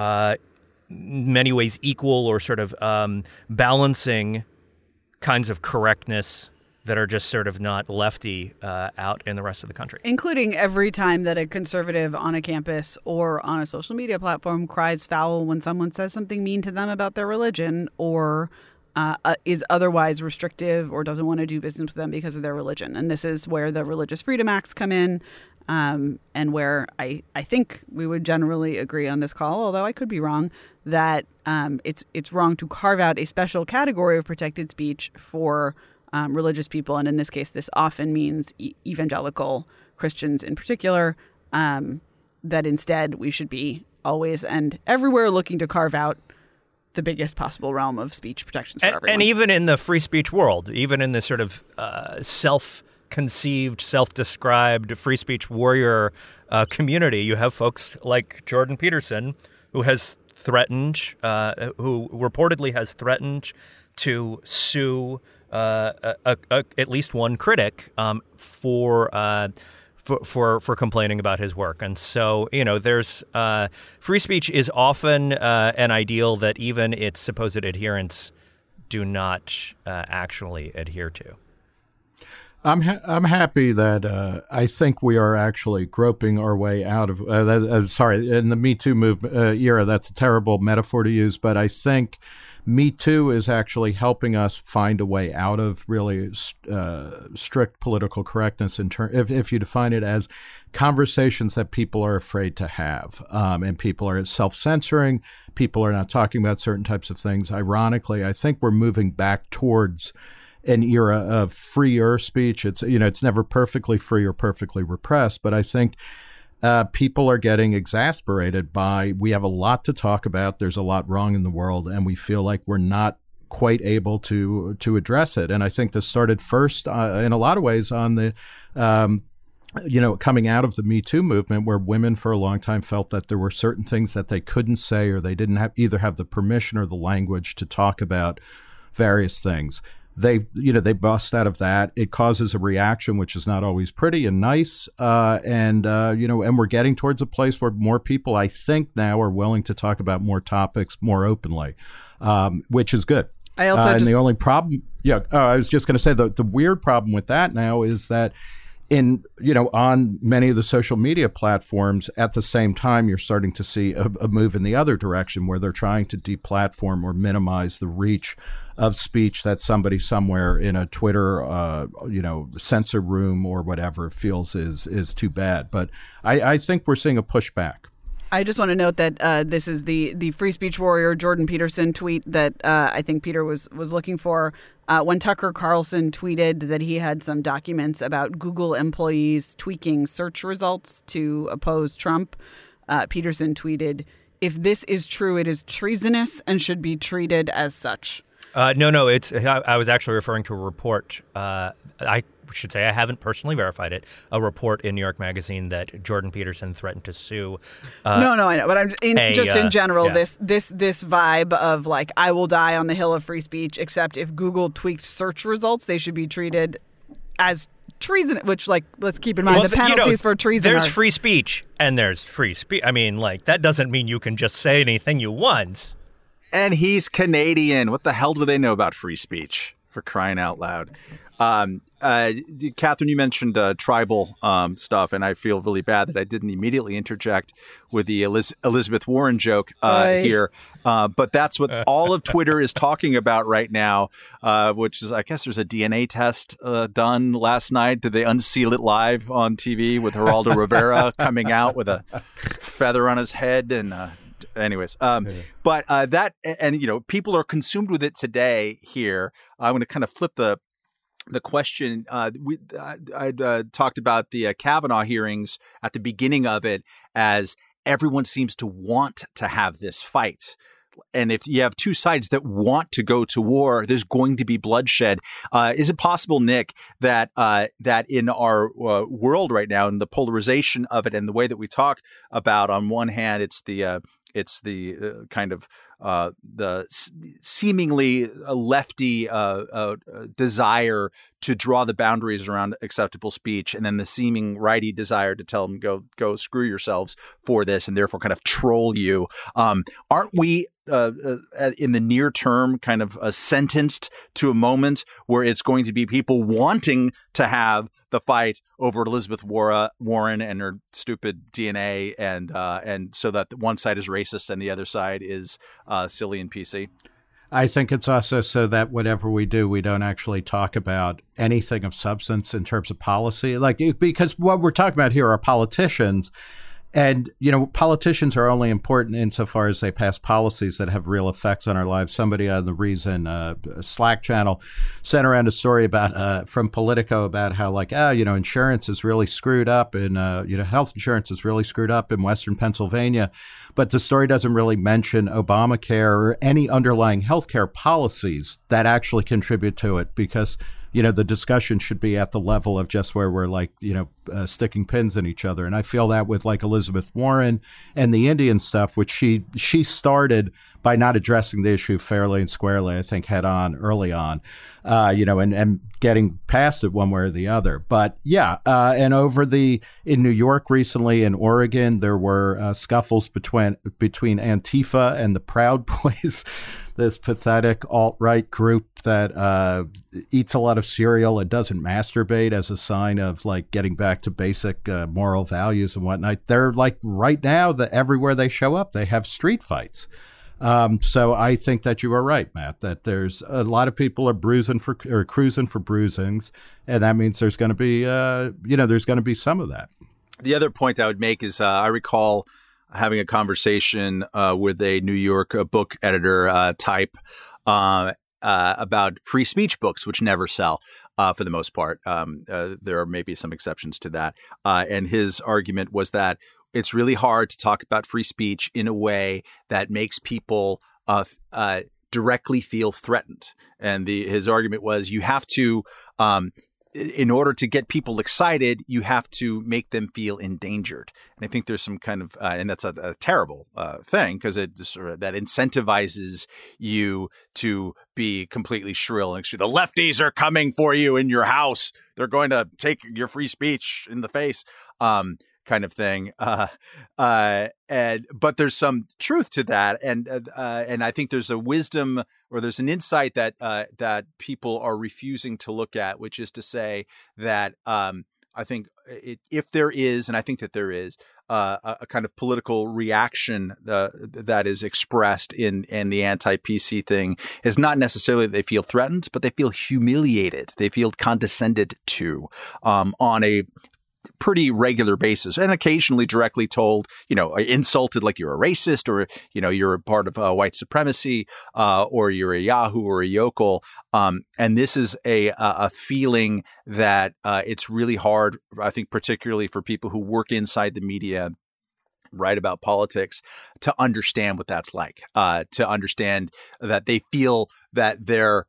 many ways equal or sort of balancing kinds of correctness that are just sort of not lefty out in the rest of the country. Including every time that a conservative on a campus or on a social media platform cries foul when someone says something mean to them about their religion, or is otherwise restrictive or doesn't want to do business with them because of their religion. And this is where the Religious Freedom Acts come in, and where I think we would generally agree on this call, although I could be wrong, that it's wrong to carve out a special category of protected speech for religious people. And in this case, this often means evangelical Christians in particular, that instead we should be always and everywhere looking to carve out the biggest possible realm of speech protections for everyone. And even in the free speech world, even in this sort of self-conceived, self-described free speech warrior community, you have folks like Jordan Peterson, who has threatened, who reportedly has threatened to sue at least one critic for complaining about his work. And so, there's free speech is often an ideal that even its supposed adherents do not actually adhere to. I'm happy that I think we are actually groping our way out of in the Me Too movement era. That's a terrible metaphor to use, but I think Me Too is actually helping us find a way out of really strict political correctness if you define it as conversations that people are afraid to have, and people are self-censoring, people are not talking about certain types of things. Ironically, I think we're moving back towards an era of freer speech. It's never perfectly free or perfectly repressed, but I think people are getting exasperated by, we have a lot to talk about, there's a lot wrong in the world, and we feel like we're not quite able to address it. And I think this started first in a lot of ways on the coming out of the Me Too movement, where women for a long time felt that there were certain things that they couldn't say, or they didn't either have the permission or the language to talk about various things. They bust out of that. It causes a reaction, which is not always pretty and nice. And we're getting towards a place where more people, I think, now are willing to talk about more topics more openly, which is good. And the only problem, I was just going to say the weird problem with that now is that on many of the social media platforms, at the same time, you're starting to see a move in the other direction, where they're trying to deplatform or minimize the reach of speech that somebody somewhere in a Twitter, censor room or whatever feels is too bad. But I think we're seeing a pushback. I just want to note that this is the free speech warrior Jordan Peterson tweet that I think Peter was looking for. When Tucker Carlson tweeted that he had some documents about Google employees tweaking search results to oppose Trump, Peterson tweeted, "If this is true, it is treasonous and should be treated as such." No. I was actually referring to a report. I should say I haven't personally verified it. A report in New York Magazine that Jordan Peterson threatened to sue. No, I know, but I'm in general, yeah. This vibe of like, I will die on the hill of free speech, except if Google tweaked search results, they should be treated as treason. Which, let's keep in mind the penalties for treason. There's free speech and there's free speech. I mean, that doesn't mean you can just say anything you want. And he's Canadian. What the hell do they know about free speech, for crying out loud? Catherine, you mentioned tribal stuff, and I feel really bad that I didn't immediately interject with the Elizabeth Warren joke here. But that's what all of Twitter is talking about right now, which is, I guess there's a DNA test done last night. Did they unseal it live on TV with Geraldo Rivera coming out with a feather on his head? And anyways, but that, and people are consumed with it today here. I'm going to kind of flip the the question, I'd talked about the Kavanaugh hearings at the beginning of it as everyone seems to want to have this fight. And if you have two sides that want to go to war, there's going to be bloodshed. Is it possible, Nick, that that in our world right now, and the polarization of it, and the way that we talk about, on one hand, it's the kind of the seemingly lefty desire to draw the boundaries around acceptable speech, and then the seeming righty desire to tell them go screw yourselves for this, and therefore kind of troll you. Aren't we in the near term kind of sentenced to a moment where it's going to be people wanting to have the fight over Elizabeth Warren and her stupid DNA, and so that one side is racist and the other side is silly and PC? I think it's also so that whatever we do, we don't actually talk about anything of substance in terms of policy. Because what we're talking about here are politicians. And, politicians are only important insofar as they pass policies that have real effects on our lives. Somebody on the Reason Slack channel sent around a story about from Politico about how, insurance is really screwed up and, health insurance is really screwed up in Western Pennsylvania. But the story doesn't really mention Obamacare or any underlying healthcare policies that actually contribute to it, because the discussion should be at the level of just where we're sticking pins in each other. And I feel that with Elizabeth Warren and the Indian stuff, which she started by not addressing the issue fairly and squarely, I think, head on early on, and getting past it one way or the other. But and in New York recently, in Oregon, there were scuffles between Antifa and the Proud Boys, this pathetic alt-right group that eats a lot of cereal and doesn't masturbate as a sign of getting back to basic moral values and whatnot. They're right now that everywhere they show up, they have street fights. So I think that you are right, Matt, that there's a lot of people are cruising for bruisings, and that means there's going to be there's going to be some of that. The other point I would make is I recall having a conversation with a New York book editor type about free speech books, which never sell for the most part. There are maybe some exceptions to that. And his argument was that it's really hard to talk about free speech in a way that makes people directly feel threatened. And his argument was you have to in order to get people excited, you have to make them feel endangered. And I think there's some kind of, and that's a terrible thing, because it sort of, that incentivizes you to be completely shrill and the lefties are coming for you in your house. They're going to take your free speech in the face. Kind of thing, but there's some truth to that, and I think there's a wisdom or there's an insight that people are refusing to look at, which is to say that I think if there is, and I think that there is a kind of political reaction that is expressed in the anti-PC thing, is not necessarily that they feel threatened, but they feel humiliated, they feel condescended to on a pretty regular basis, and occasionally directly told, insulted like you're a racist, or, you're a part of white supremacy, or you're a Yahoo or a yokel. And this is a feeling that it's really hard, I think, particularly for people who work inside the media, write about politics, to understand what that's like, to understand that they feel that their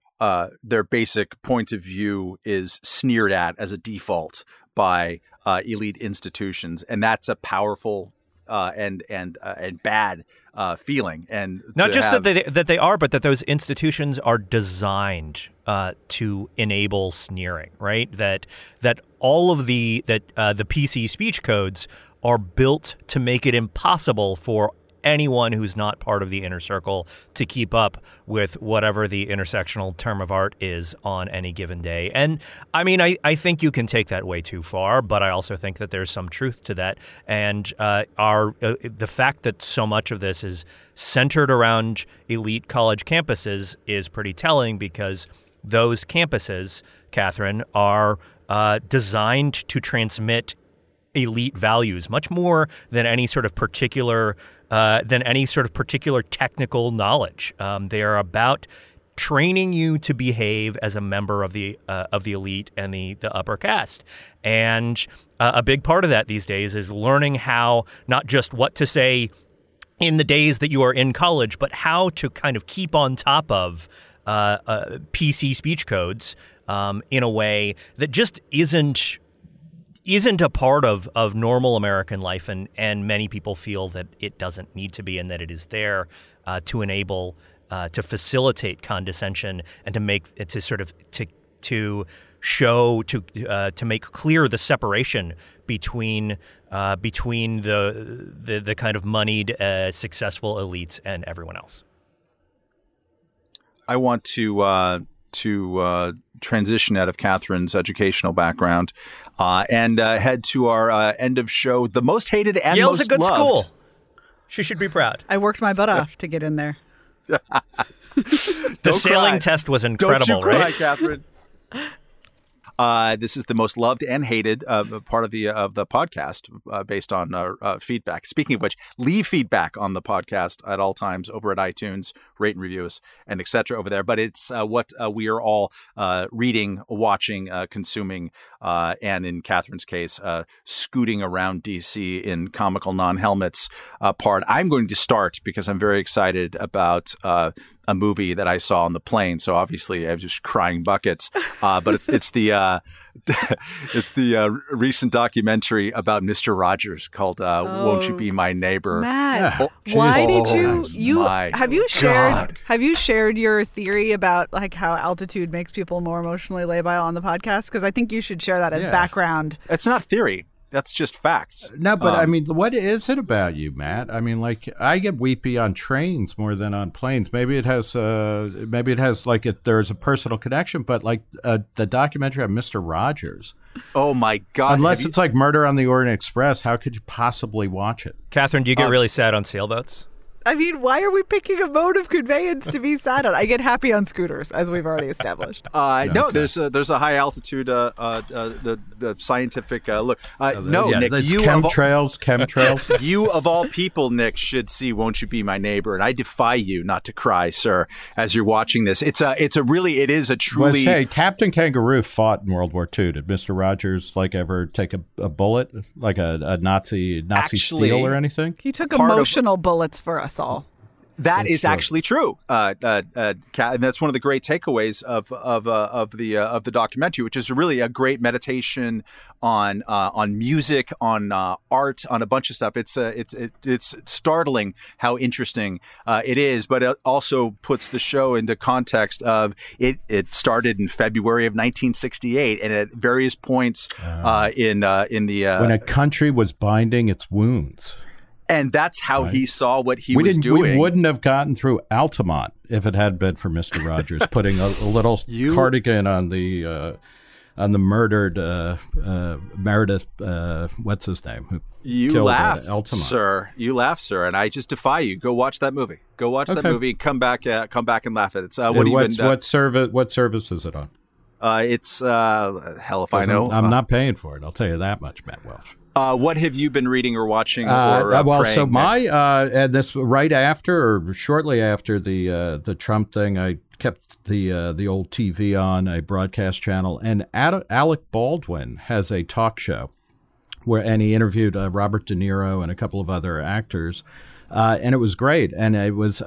basic point of view is sneered at as a default by elite institutions, and that's a powerful and bad feeling. And not just that they are, but that those institutions are designed to enable sneering, right? That all of the PC speech codes are built to make it impossible for anyone who's not part of the inner circle to keep up with whatever the intersectional term of art is on any given day. And I mean, I think you can take that way too far, but I also think that there's some truth to that. And the fact that so much of this is centered around elite college campuses is pretty telling, because those campuses, Catherine, are designed to transmit elite values much more than any sort of particular technical knowledge. They are about training you to behave as a member of the elite and the upper caste. And a big part of that these days is learning how, not just what to say in the days that you are in college, but how to kind of keep on top of PC speech codes in a way that just isn't a part of normal American life, and many people feel that it doesn't need to be, and that it is there to enable, to facilitate condescension and to make it to show to make clear the separation between the kind of moneyed, successful elites and everyone else. I want to transition out of Catherine's educational background and head to our end of show, the most hated and Yale's most a good loved. school. She should be proud. I worked my butt off to get in there. The sailing test was incredible, Don't you cry, right? Catherine. This is the most loved and hated part of the podcast based on feedback. Speaking of which, leave feedback on the podcast at all times over at iTunes, rate and review us, and etc. over there. But it's what we are all reading, watching, consuming, and in Catherine's case, scooting around DC in comical non-helmets part. I'm going to start because I'm very excited about a movie that I saw on the plane. So obviously I was just crying buckets. But it's the recent documentary about Mr. Rogers called "Won't You Be My Neighbor?" Matt, Oh, why did oh you my have you God. shared your theory about like how altitude makes people more emotionally labile on the podcast? Because I think you should share that as background. It's not theory. That's just facts. No, but I mean, what is it about you, Matt? I mean, like, I get weepy on trains more than on planes. Maybe it has like there's a personal connection, but like the documentary on Mr. Rogers. Oh my God! Unless it's like Murder on the Orient Express, how could you possibly watch it? Catherine, do you get really sad on sailboats? I mean, why are we picking a mode of conveyance to be sad on? I get happy on scooters, as we've already established. No, there's a high altitude the scientific look. Nick, you chemtrails. You of all people, Nick, should see "Won't You Be My Neighbor?" And I defy you not to cry, sir, as you're watching this. It is a truly. Hey, Captain Kangaroo fought in World War II. Did Mr. Rogers ever take a bullet, like a Nazi steel or anything? He took emotional bullets for us all. That is actually true, Kat, and that's one of the great takeaways of the documentary, which is really a great meditation on music, on art, on a bunch of stuff. It's startling how interesting it is, but it also puts the show into context of it. It started in February of 1968, and at various points in the when a country was binding its wounds. And that's how he saw what he was doing. We wouldn't have gotten through Altamont if it had been for Mr. Rogers putting a little cardigan on the murdered Meredith. What's his name? You laugh, Altamont. Sir. You laugh, sir. And I just defy you. Go watch that movie. Go watch that movie. Come back and laugh at it. What service is it on? It's hell if I know. I'm not paying for it. I'll tell you that much, Matt Welch. What have you been reading or watching or praying? So and this right after or shortly after the Trump thing, I kept the old TV on, a broadcast channel, and Alec Baldwin has a talk show and he interviewed Robert De Niro and a couple of other actors. And it was great. And it was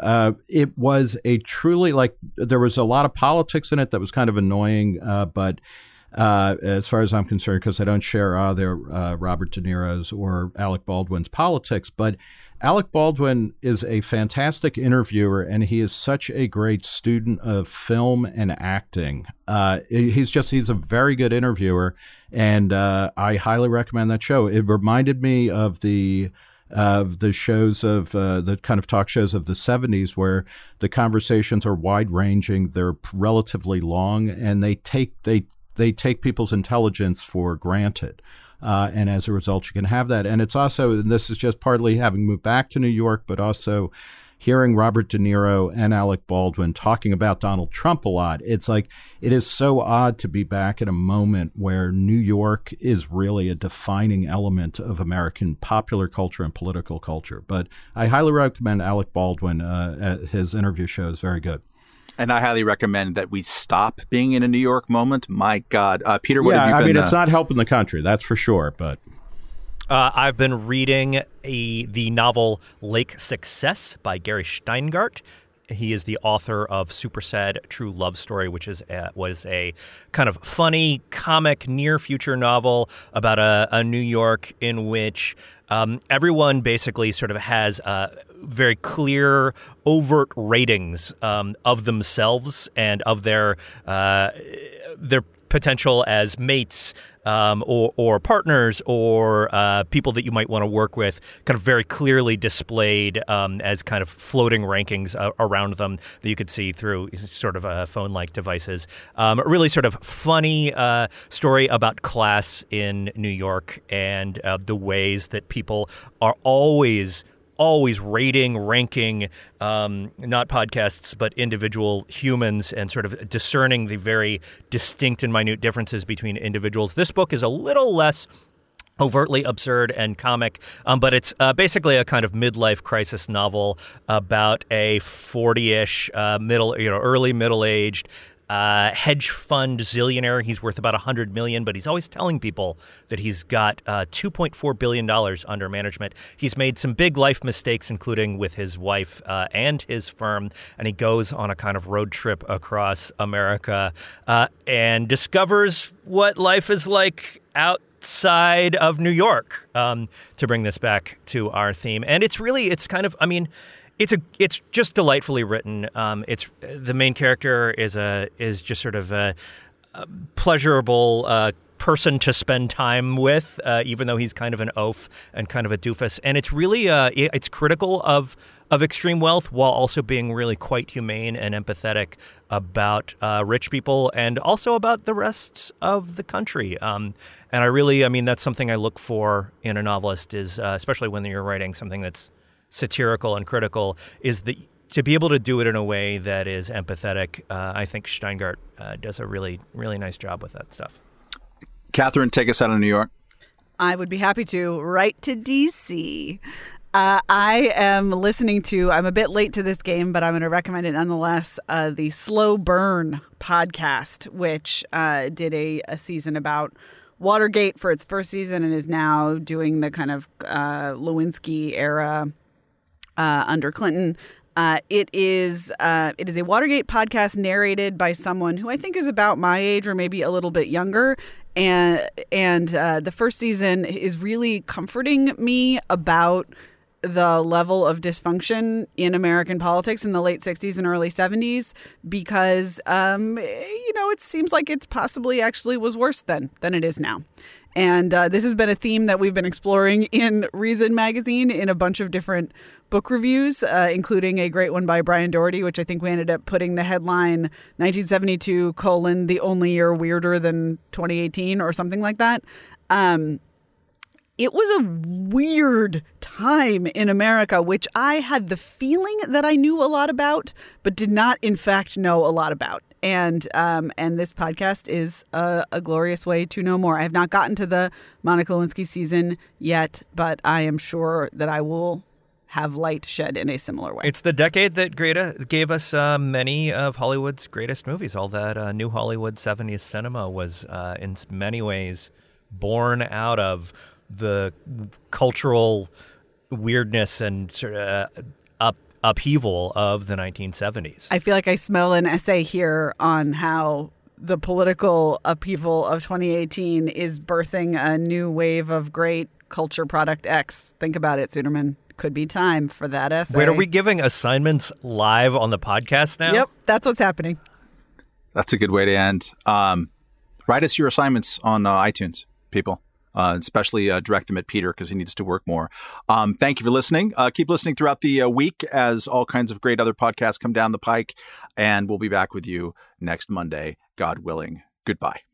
a truly, there was a lot of politics in it that was kind of annoying, but as far as I'm concerned, because I don't share either Robert De Niro's or Alec Baldwin's politics, but Alec Baldwin is a fantastic interviewer, and he is such a great student of film and acting. He's a very good interviewer, and I highly recommend that show. It reminded me of the shows of the kind of talk shows of the 70s where the conversations are wide-ranging, they're relatively long, and they take people's intelligence for granted. And as a result, you can have that. And it's also, and this is just partly having moved back to New York, but also hearing Robert De Niro and Alec Baldwin talking about Donald Trump a lot. It's like, it is so odd to be back in a moment where New York is really a defining element of American popular culture and political culture. But I highly recommend Alec Baldwin. His interview show is very good. And I highly recommend that we stop being in a New York moment. My God. Peter, what have you been... I mean, it's not helping the country, that's for sure, but... I've been reading the novel Lake Success by Gary Steingart. He is the author of Super Sad True Love Story, which was a kind of funny comic near-future novel about a New York in which everyone basically sort of has very clear, overt ratings of themselves and of their potential as mates or partners or people that you might want to work with, kind of very clearly displayed as kind of floating rankings around them that you could see through sort of phone-like devices. A really sort of funny story about class in New York and the ways that people are always rating, ranking, not podcasts, but individual humans and sort of discerning the very distinct and minute differences between individuals. This book is a little less overtly absurd and comic, but it's basically a kind of midlife crisis novel about a 40-ish, early middle-aged hedge fund zillionaire. He's worth about $100 million, but he's always telling people that he's got $2.4 billion under management. He's made some big life mistakes, including with his wife and his firm, and he goes on a kind of road trip across America and discovers what life is like outside of New York, to bring this back to our theme. And it's just delightfully written. It's the main character is just sort of a pleasurable person to spend time with, even though he's kind of an oaf and kind of a doofus. And it's really it's critical of extreme wealth while also being really quite humane and empathetic about rich people and also about the rest of the country. And that's something I look for in a novelist is especially when you're writing something that's satirical and critical, is to be able to do it in a way that is empathetic. I think Steingart does a really, really nice job with that stuff. Catherine, take us out of New York. I would be happy to. Right to D.C. I am listening to, I'm a bit late to this game, but I'm going to recommend it nonetheless, the Slow Burn podcast, which did a season about Watergate for its first season and is now doing the kind of Lewinsky era under Clinton. It is a Watergate podcast narrated by someone who I think is about my age or maybe a little bit younger. And the first season is really comforting me about the level of dysfunction in American politics in the late 60s and early 70s because, it seems like it's possibly actually was worse then than it is now. And this has been a theme that we've been exploring in Reason magazine in a bunch of different book reviews, including a great one by Brian Doherty, which I think we ended up putting the headline 1972, the only year weirder than 2018 or something like that. It was a weird time in America, which I had the feeling that I knew a lot about, but did not, in fact, know a lot about. And this podcast is a glorious way to know more. I have not gotten to the Monica Lewinsky season yet, but I am sure that I will have light shed in a similar way. It's the decade that gave us many of Hollywood's greatest movies. All that new Hollywood 70s cinema was in many ways born out of the cultural weirdness and sort of upheaval of the 1970s. I feel like I smell an essay here on how the political upheaval of 2018 is birthing a new wave of great culture product X. Think about it, Suderman. Could be time for that essay. Wait, are we giving assignments live on the podcast now? Yep, that's what's happening. That's a good way to end. Write us your assignments on iTunes, people. Especially direct them at Peter because he needs to work more. Thank you for listening. Keep listening throughout the week as all kinds of great other podcasts come down the pike. And we'll be back with you next Monday, God willing. Goodbye.